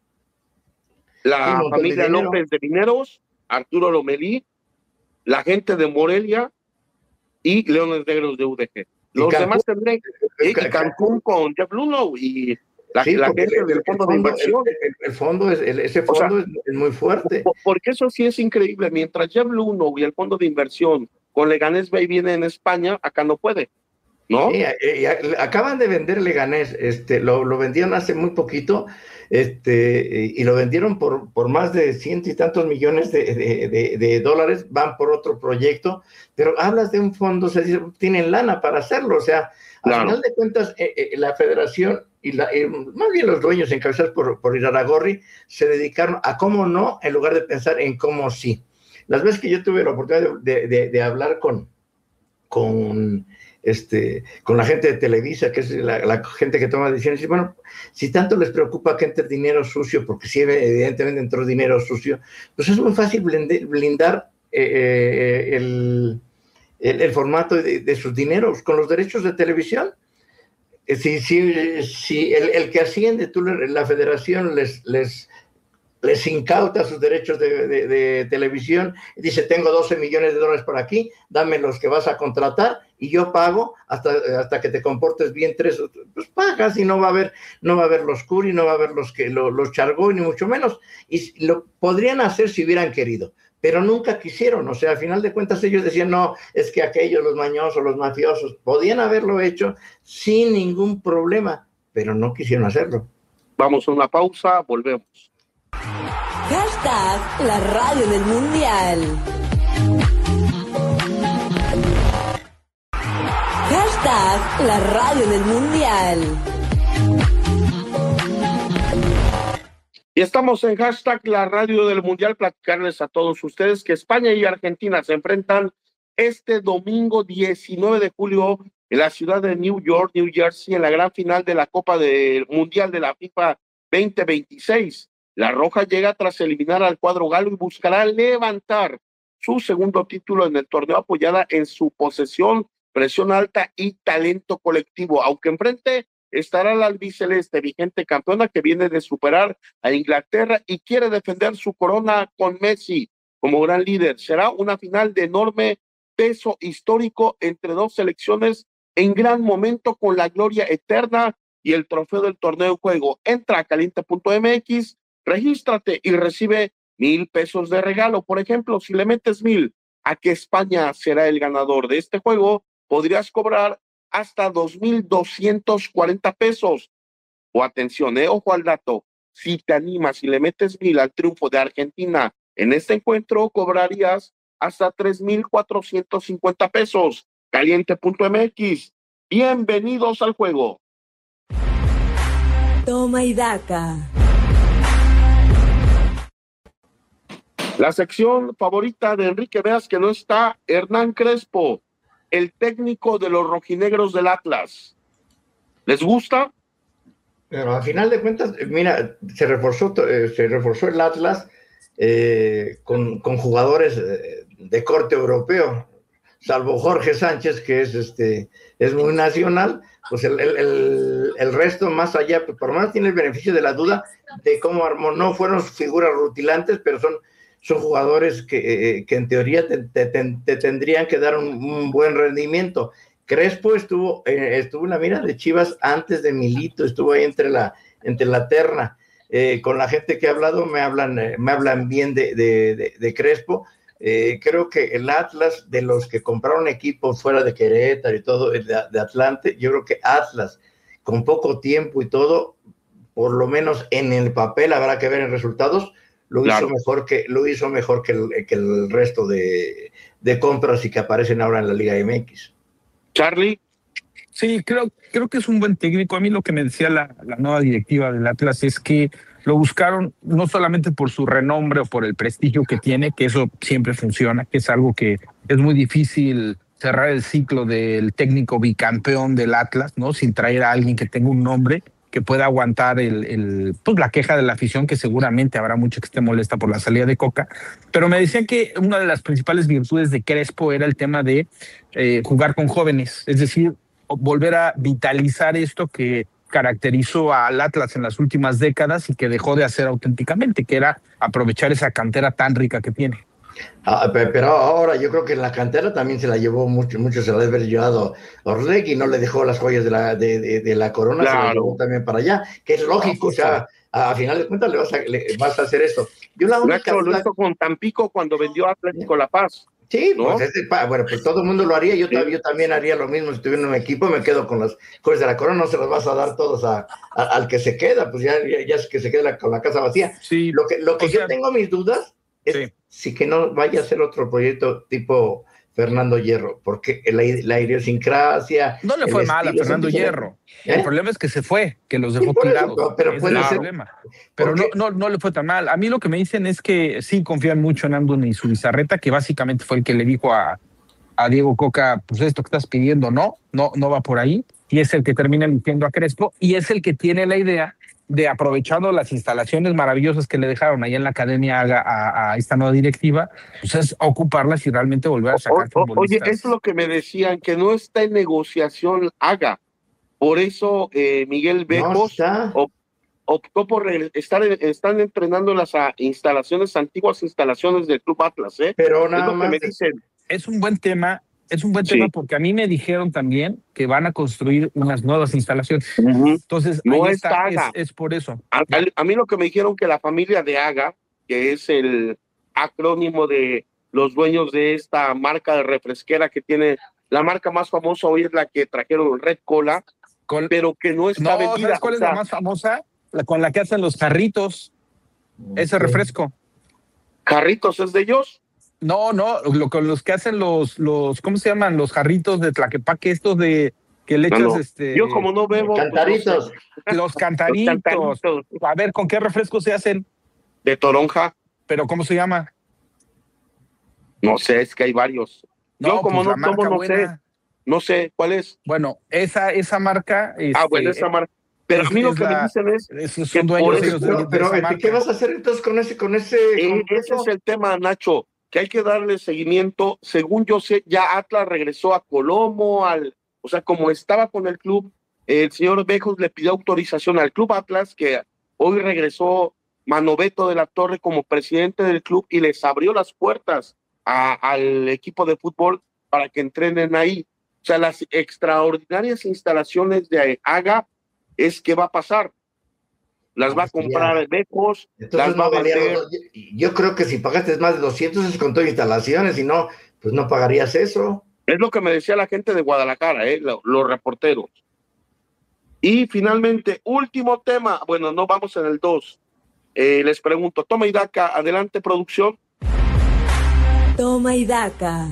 la familia López de Mineros, Arturo Lomelí, la gente de Morelia y Leones Negros de UDG. Los demás tendrán Cancún con Jeff Luhnow y la gente del fondo de inversión. Ese fondo es muy fuerte. Porque eso sí es increíble. Mientras Jeff Luhnow y el fondo de inversión con Leganés Bay viene en España, acá no puede, ¿no? Sí, acaban de vender Leganés, lo vendieron hace muy poquito, y lo vendieron por más de 100 y tantos millones de dólares. Van por otro proyecto, pero hablas de un fondo, tienen lana para hacerlo, o sea, al final de cuentas, la federación y más bien los dueños encabezados por Iraragorri se dedicaron a cómo no, en lugar de pensar en cómo sí. Las veces que yo tuve la oportunidad de hablar con la gente de Televisa, que es la gente que toma decisiones, y bueno, si tanto les preocupa que entre dinero sucio, porque sí, evidentemente entró dinero sucio, pues es muy fácil blindar el formato de sus dineros con los derechos de televisión. Si el que asciende, la federación les incauta sus derechos de televisión, y dice: tengo 12 millones de dólares por aquí, dame los que vas a contratar y yo pago hasta que te comportes bien 3, pues pagas, y no va a haber los Curi, no va a haber los Chargoy, ni mucho menos, y lo podrían hacer si hubieran querido, pero nunca quisieron. O sea, al final de cuentas ellos decían: no, es que aquellos, los mañosos, los mafiosos, podían haberlo hecho sin ningún problema, pero no quisieron hacerlo. Vamos a una pausa, volvemos. Hashtag la radio del mundial. Hashtag la radio del mundial. Y estamos en hashtag la radio del mundial, platicarles a todos ustedes que España y Argentina se enfrentan este domingo 19 de julio en la ciudad de New York, New Jersey, en la gran final de la Copa del Mundial de la FIFA 2026. La Roja llega tras eliminar al cuadro galo y buscará levantar su segundo título en el torneo, apoyada en su posesión, presión alta y talento colectivo, aunque enfrente estará la albiceleste, vigente campeona, que viene de superar a Inglaterra y quiere defender su corona con Messi como gran líder. Será una final de enorme peso histórico entre dos selecciones en gran momento, con la gloria eterna y el trofeo del torneo en juego. Entra a caliente.mx, regístrate y recibe $1,000 de regalo. Por ejemplo, si le metes 1,000 a que España será el ganador de este juego, podrías cobrar hasta $2,240. O atención, ojo al dato, si te animas y le metes 1,000 al triunfo de Argentina en este encuentro, cobrarías hasta $3,450. Caliente.mx, bienvenidos al juego. Toma y daca. La sección favorita de Enrique Veas, que no está, Hernán Crespo, el técnico de los rojinegros del Atlas. ¿Les gusta? Pero al final de cuentas, mira, se reforzó el Atlas con jugadores de corte europeo. salvo Jorge Sánchez, que es muy nacional, pues el resto más allá, pues por lo menos tiene el beneficio de la duda de cómo armó. No fueron figuras rutilantes, pero son jugadores que en teoría te tendrían que dar un buen rendimiento. Crespo estuvo en la mira de Chivas antes de Milito, estuvo ahí entre la terna. Con la gente que he hablado me hablan bien de Crespo. Creo que el Atlas, de los que compraron equipos fuera de Querétaro y todo, de Atlante, yo creo que Atlas, con poco tiempo y todo, por lo menos en el papel, habrá que ver en resultados, lo hizo mejor que el resto de compras y que aparecen ahora en la Liga MX. Charlie. Sí, creo que es un buen técnico. A mí lo que me decía la nueva directiva del Atlas es que lo buscaron no solamente por su renombre o por el prestigio que tiene, que eso siempre funciona, que es algo que es muy difícil cerrar el ciclo del técnico bicampeón del Atlas, ¿no? Sin traer a alguien que tenga un nombre que pueda aguantar pues la queja de la afición, que seguramente habrá mucho que esté molesta por la salida de Coca. Pero me decían que una de las principales virtudes de Crespo era el tema de jugar con jóvenes, es decir, volver a vitalizar esto que caracterizó al Atlas en las últimas décadas y que dejó de hacer auténticamente, que era aprovechar esa cantera tan rica que tiene. Pero ahora yo creo que en la cantera también se la llevó mucho se la debe haber llevado Orlegui, no le dejó las joyas de la corona, claro. Se la llevó también para allá, que es lógico, o sea, a final de cuentas le vas a hacer eso. Yo la única lo hizo con Tampico cuando vendió a Atlético La Paz. Sí, ¿no? Pues todo el mundo lo haría, yo también haría lo mismo si tuviera un equipo, me quedo con las cosas de la corona, no se las vas a dar todos al que se queda, pues ya es que se queda con la casa vacía. Sí, lo que yo tengo mis dudas es si que no vaya a ser otro proyecto tipo Fernando Hierro, porque la idiosincrasia... No le fue mal a Fernando Hierro. El problema es que se fue, que los dejó tirados. Pero puede ser. Problema. Pero no le fue tan mal. A mí lo que me dicen es que sí confían mucho en Andoni y su Bizarreta, que básicamente fue el que le dijo a Diego Coca, pues esto que estás pidiendo no va por ahí, y es el que termina eligiendo a Crespo, y es el que tiene la idea de, aprovechando las instalaciones maravillosas que le dejaron ahí en la academia a esta nueva directiva, pues es ocuparlas y realmente volver a sacar futbolistas. Oye, es lo que me decían, que no está en negociación Haga. Por eso Miguel Bejos optó por están entrenando en las antiguas instalaciones del Club Atlas, Pero nada más me dicen. Es un buen tema. Es un buen tema porque a mí me dijeron también que van a construir unas nuevas instalaciones. Entonces, no ahí está, es por eso. A mí lo que me dijeron que la familia de Haga, que es el acrónimo de los dueños de esta marca de refresquera que tiene, la marca más famosa hoy es la que trajeron Red Cola, pero que no está vendida. ¿Sabes cuál es la más famosa? Con la que hacen los jarritos, ese refresco. ¿Jarritos es de ellos? No, con los que hacen los ¿cómo se llaman? Los jarritos de Tlaquepaque, estos de que le echas Yo como no bebo. Cantaritos. Los cantaritos. A ver, ¿con qué refresco se hacen? De toronja. ¿Pero cómo se llama? No sé, es que hay varios. Yo como no tomo, no sé cuál es. Bueno, esa marca. Bueno, esa marca. Pero a mí lo que me dicen es son dueños ellos pero ¿qué vas a hacer entonces con ese? Ese es el tema, Nacho, que hay que darle seguimiento. Según yo sé, ya Atlas regresó a Colomo, o sea, como estaba con el club, el señor Bejos le pidió autorización al Club Atlas, que hoy regresó Manoveto de la Torre como presidente del club y les abrió las puertas al equipo de fútbol para que entrenen ahí. O sea, las extraordinarias instalaciones de Haga es que va a pasar. Las va a comprar Bejos, las va a vender. Yo creo que si pagaste más de 200 es con todas instalaciones, y no, pues no pagarías eso. Es lo que me decía la gente de Guadalajara, los reporteros. Y finalmente, último tema, bueno, no vamos en el 2. Les pregunto, Toma y Daca, adelante producción. Toma y Daca.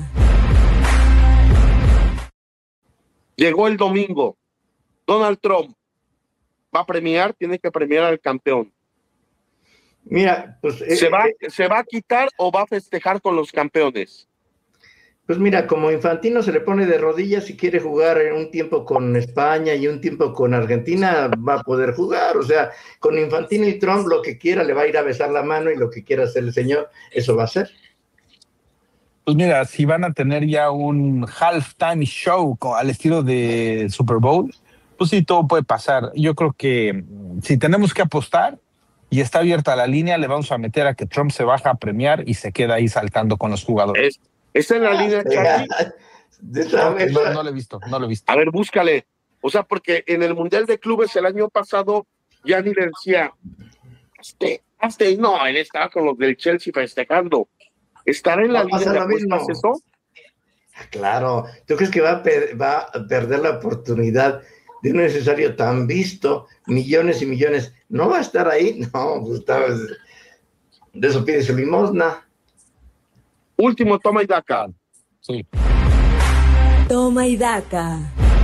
Llegó el domingo. Donald Trump va a premiar, tiene que premiar al campeón. Mira, pues... ¿Se va a quitar o va a festejar con los campeones? Pues mira, como Infantino se le pone de rodillas y quiere jugar en un tiempo con España y un tiempo con Argentina, va a poder jugar. O sea, con Infantino y Trump lo que quiera le va a ir a besar la mano y lo que quiera hacer el señor, eso va a hacer. Pues mira, si van a tener ya un halftime show al estilo de Super Bowl, pues sí, todo puede pasar. Yo creo que si tenemos que apostar y está abierta la línea, le vamos a meter a que Trump se baja a premiar y se queda ahí saltando con los jugadores. ¿Está en la línea, Charlie? No lo he visto. A ver, búscale. O sea, porque en el Mundial de Clubes el año pasado, Gianni le decía, hazte, no, él estaba con los del Chelsea festejando. ¿Estará en la línea de apuestas eso? Claro. ¿Tú crees que va a perder la oportunidad de un necesario tan visto, millones y millones? ¿No va a estar ahí? No, Gustavo, de eso pide su limosna. Último, toma y daca. Sí. Toma y daca.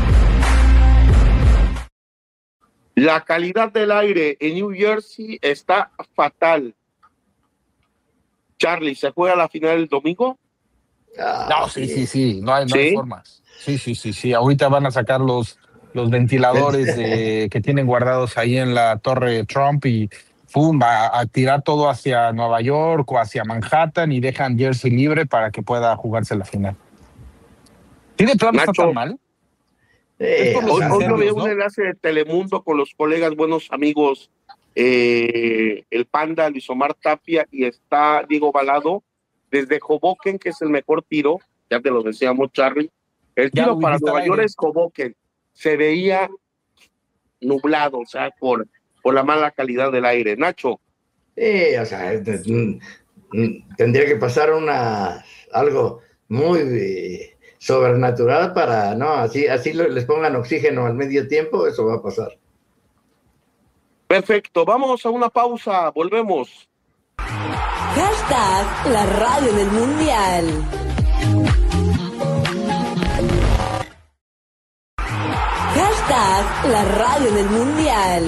La calidad del aire en New Jersey está fatal. Charlie, ¿se juega la final el domingo? No, sí. No hay formas. Sí. Ahorita van a sacar los ventiladores que tienen guardados ahí en la Torre Trump y ¡pum! Va a tirar todo hacia Nueva York o hacia Manhattan y dejan Jersey libre para que pueda jugarse la final. ¿Tiene plan no está tan mal? Hoy lo veo un enlace de Telemundo con los colegas, buenos amigos, el Panda, Luis Omar Tapia, y está Diego Balado, desde Hoboken, que es el mejor tiro, ya te lo decíamos, Charlie. El tiro para Nueva York es Hoboken. Se veía nublado, o sea, por la mala calidad del aire. Nacho. O sea, tendría que pasar algo muy sobrenatural para, no, así les pongan oxígeno al medio tiempo, eso va a pasar. Perfecto, vamos a una pausa, volvemos. Hashtag la radio del mundial. Hashtag la radio del mundial.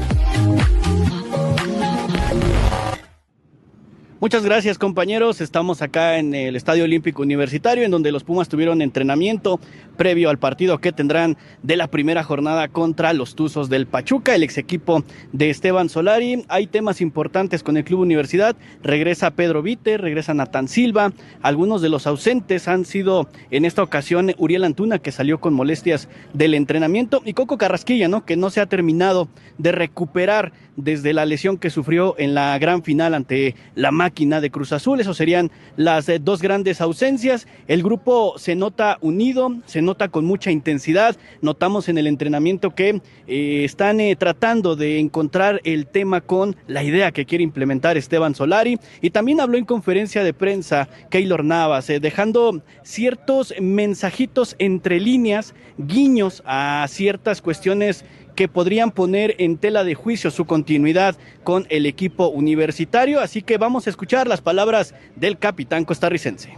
Muchas gracias, compañeros. Estamos acá en el Estadio Olímpico Universitario, en donde los Pumas tuvieron entrenamiento previo al partido que tendrán de la primera jornada contra los Tuzos del Pachuca, el ex equipo de Esteban Solari. Hay temas importantes con el Club Universidad. Regresa Pedro Vite, regresa Natán Silva. Algunos de los ausentes han sido en esta ocasión Uriel Antuna, que salió con molestias del entrenamiento, y Coco Carrasquilla, ¿no?, que no se ha terminado de recuperar desde la lesión que sufrió en la gran final ante la máquina de Cruz Azul. Esos serían las dos grandes ausencias. El grupo se nota unido, se nota con mucha intensidad. Notamos en el entrenamiento que están tratando de encontrar el tema con la idea que quiere implementar Esteban Solari, y también habló en conferencia de prensa Keylor Navas, dejando ciertos mensajitos entre líneas, guiños a ciertas cuestiones que podrían poner en tela de juicio su continuidad con el equipo universitario. Así que vamos a escuchar las palabras del capitán costarricense.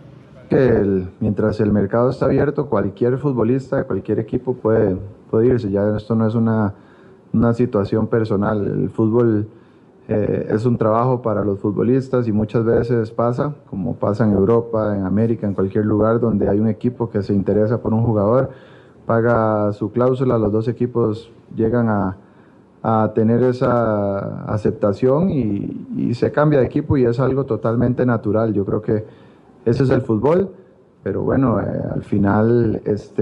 Mientras el mercado está abierto, cualquier futbolista, cualquier equipo puede irse. Ya esto no es una situación personal. El fútbol es un trabajo para los futbolistas y muchas veces pasa, como pasa en Europa, en América, en cualquier lugar donde hay un equipo que se interesa por un jugador, paga su cláusula, los dos equipos llegan a tener esa aceptación y se cambia de equipo, y es algo totalmente natural. Yo creo que ese es el fútbol, pero bueno, al final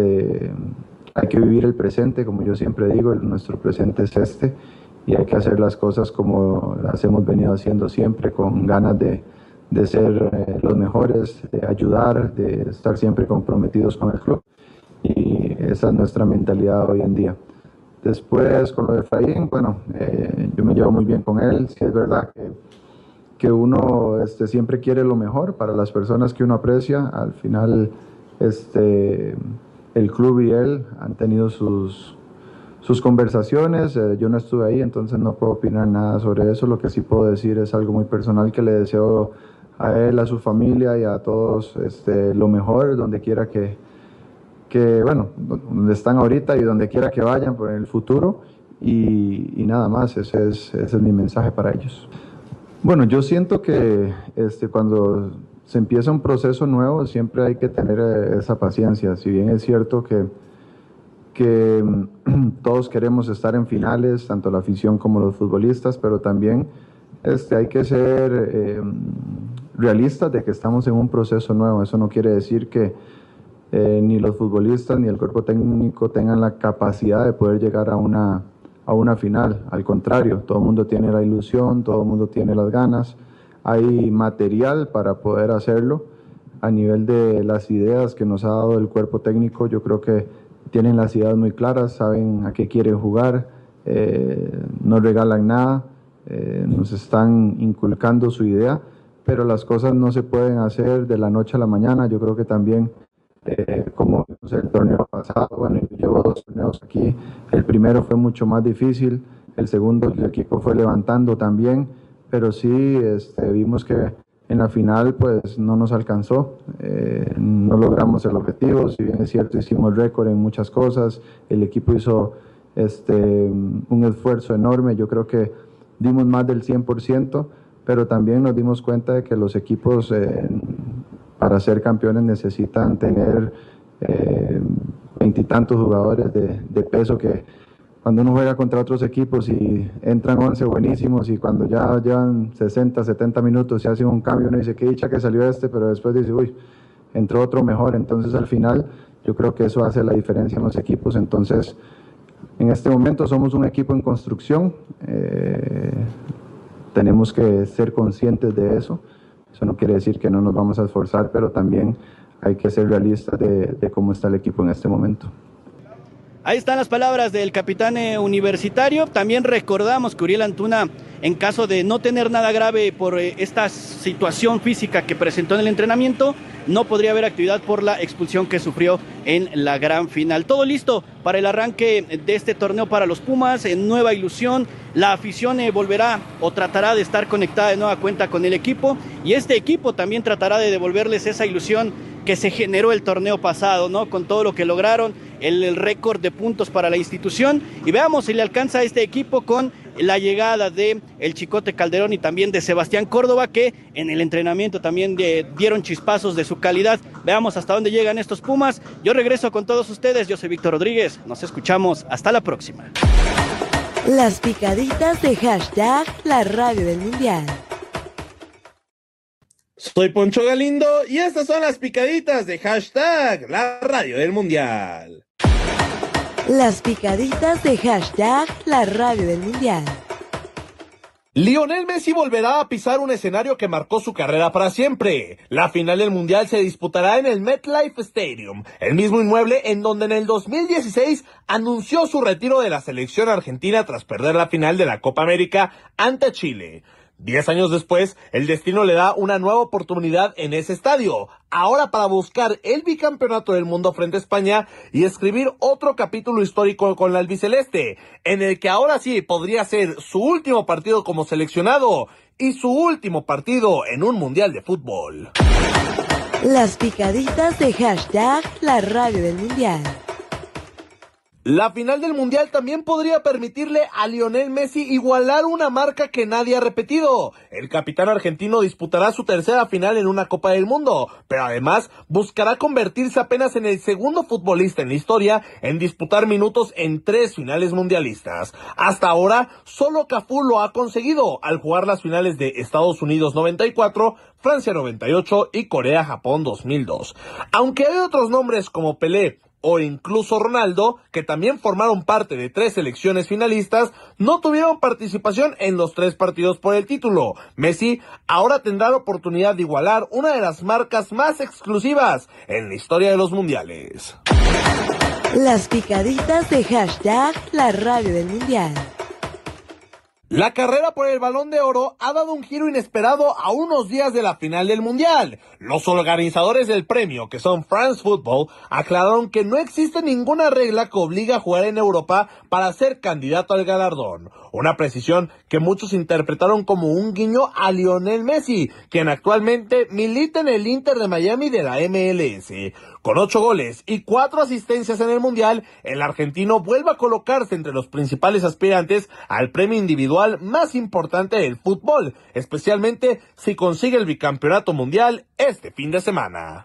hay que vivir el presente, como yo siempre digo, nuestro presente es y hay que hacer las cosas como las hemos venido haciendo siempre, con ganas de ser los mejores, de ayudar, de estar siempre comprometidos con el club. Y esa es nuestra mentalidad hoy en día. Después, con lo de Efraín, bueno, yo me llevo muy bien con él. Sí, es verdad que uno siempre quiere lo mejor para las personas que uno aprecia. Al final, el club y él han tenido sus conversaciones. Yo no estuve ahí, entonces no puedo opinar nada sobre eso. Lo que sí puedo decir es algo muy personal, que le deseo a él, a su familia y a todos lo mejor, donde quiera que bueno, donde están ahorita y donde quiera que vayan por el futuro, y nada más. Ese es mi mensaje para ellos. Bueno, yo siento que cuando se empieza un proceso nuevo siempre hay que tener esa paciencia. Si bien es cierto que todos queremos estar en finales, tanto la afición como los futbolistas, pero también hay que ser realistas de que estamos en un proceso nuevo. Eso no quiere decir que ni los futbolistas ni el cuerpo técnico tengan la capacidad de poder llegar a una final. Al contrario, todo el mundo tiene la ilusión, todo el mundo tiene las ganas, hay material para poder hacerlo. A nivel de las ideas que nos ha dado el cuerpo técnico, yo creo que tienen las ideas muy claras, saben a qué quieren jugar, no regalan nada, nos están inculcando su idea, pero las cosas no se pueden hacer de la noche a la mañana. Yo creo que también, como el torneo pasado, bueno, yo llevo 2 torneos aquí, el primero fue mucho más difícil, el segundo el equipo fue levantando también, pero sí vimos que en la final pues no nos alcanzó, no logramos el objetivo. Si bien es cierto, hicimos récord en muchas cosas, el equipo hizo un esfuerzo enorme. Yo creo que dimos más del 100%, pero también nos dimos cuenta de que los equipos para ser campeones necesitan tener 20 y tantos jugadores de peso, que cuando uno juega contra otros equipos y entran 11 buenísimos y cuando ya llevan 60, 70 minutos y hacen un cambio, uno dice, qué dicha que salió pero después dice, uy, entró otro mejor. Entonces al final yo creo que eso hace la diferencia en los equipos. Entonces en este momento somos un equipo en construcción, tenemos que ser conscientes de eso. Eso no quiere decir que no nos vamos a esforzar, pero también hay que ser realistas de cómo está el equipo en este momento. Ahí están las palabras del capitán universitario. También recordamos que Uriel Antuna, en caso de no tener nada grave por esta situación física que presentó en el entrenamiento, no podría haber actividad por la expulsión que sufrió en la gran final. Todo listo para el arranque de este torneo para los Pumas, en nueva ilusión. La afición volverá o tratará de estar conectada de nueva cuenta con el equipo, y este equipo también tratará de devolverles esa ilusión que se generó el torneo pasado, ¿no? Con todo lo que lograron, el récord de puntos para la institución, y veamos si le alcanza a este equipo con la llegada de el Chicote Calderón y también de Sebastián Córdoba, que en el entrenamiento también dieron chispazos de su calidad. Veamos hasta dónde llegan estos Pumas. Yo regreso con todos ustedes, yo soy Víctor Rodríguez, nos escuchamos, hasta la próxima. Las picaditas de hashtag La Radio del Mundial. Soy Poncho Galindo y estas son las picaditas de hashtag La Radio del Mundial. Las picaditas de hashtag La Radio del Mundial. Lionel Messi volverá a pisar un escenario que marcó su carrera para siempre. La final del Mundial se disputará en el MetLife Stadium, el mismo inmueble en donde en el 2016 anunció su retiro de la selección argentina tras perder la final de la Copa América ante Chile. 10 años después, el destino le da una nueva oportunidad en ese estadio, ahora para buscar el bicampeonato del mundo frente a España y escribir otro capítulo histórico con la albiceleste, en el que ahora sí podría ser su último partido como seleccionado y su último partido en un mundial de fútbol. Las picaditas de hashtag La Radio del Mundial. La final del Mundial también podría permitirle a Lionel Messi igualar una marca que nadie ha repetido. El capitán argentino disputará su tercera final en una Copa del Mundo, pero además buscará convertirse apenas en el segundo futbolista en la historia en disputar minutos en 3 finales mundialistas. Hasta ahora, solo Cafú lo ha conseguido al jugar las finales de Estados Unidos 94, Francia 98 y Corea-Japón 2002. Aunque hay otros nombres como Pelé o incluso Ronaldo, que también formaron parte de 3 selecciones finalistas, no tuvieron participación en los 3 partidos por el título. Messi ahora tendrá la oportunidad de igualar una de las marcas más exclusivas en la historia de los mundiales. Las picaditas de hashtag La Radio del Mundial. La carrera por el Balón de Oro ha dado un giro inesperado a unos días de la final del Mundial. Los organizadores del premio, que son France Football, aclararon que no existe ninguna regla que obligue a jugar en Europa para ser candidato al galardón. Una precisión que muchos interpretaron como un guiño a Lionel Messi, quien actualmente milita en el Inter de Miami de la MLS. Con 8 goles y 4 asistencias en el Mundial, el argentino vuelve a colocarse entre los principales aspirantes al premio individual más importante del fútbol, especialmente si consigue el bicampeonato mundial este fin de semana.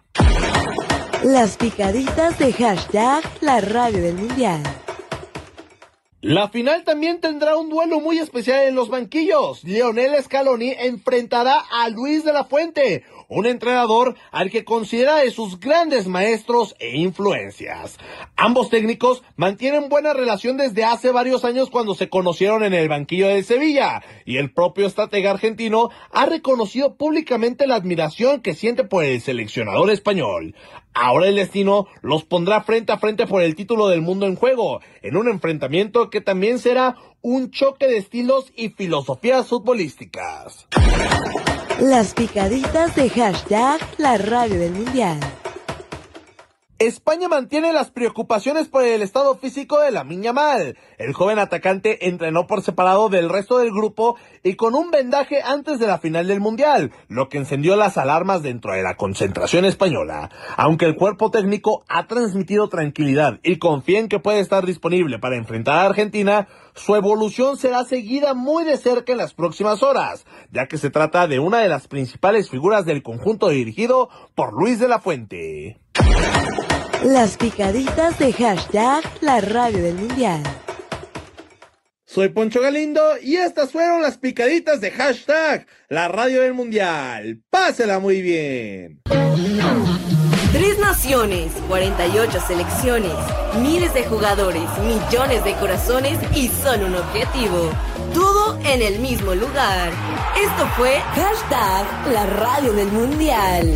Las picaditas de hashtag La Radio del Mundial. La final también tendrá un duelo muy especial en los banquillos. Lionel Scaloni enfrentará a Luis de la Fuente, un entrenador al que considera de sus grandes maestros e influencias. Ambos técnicos mantienen buena relación desde hace varios años cuando se conocieron en el banquillo de Sevilla, y el propio estratega argentino ha reconocido públicamente la admiración que siente por el seleccionador español. Ahora el destino los pondrá frente a frente por el título del mundo en juego, en un enfrentamiento que también será un choque de estilos y filosofías futbolísticas. Las picaditas de hashtag la radio del mundial. España mantiene las preocupaciones por el estado físico de Lamine Yamal. El joven atacante entrenó por separado del resto del grupo y con un vendaje antes de la final del Mundial, lo que encendió las alarmas dentro de la concentración española. Aunque el cuerpo técnico ha transmitido tranquilidad y confía en que puede estar disponible para enfrentar a Argentina, su evolución será seguida muy de cerca en las próximas horas, ya que se trata de una de las principales figuras del conjunto dirigido por Luis de la Fuente. Las picaditas de hashtag la radio del mundial. Soy Poncho Galindo y estas fueron las picaditas de hashtag la radio del mundial. Pásela muy bien. 3 naciones, 48 selecciones, miles de jugadores, millones de corazones y solo un objetivo. Todo en el mismo lugar. Esto fue hashtag la radio del mundial.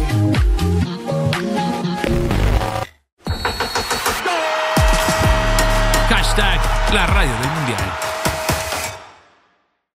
Hashtag la radio del mundial.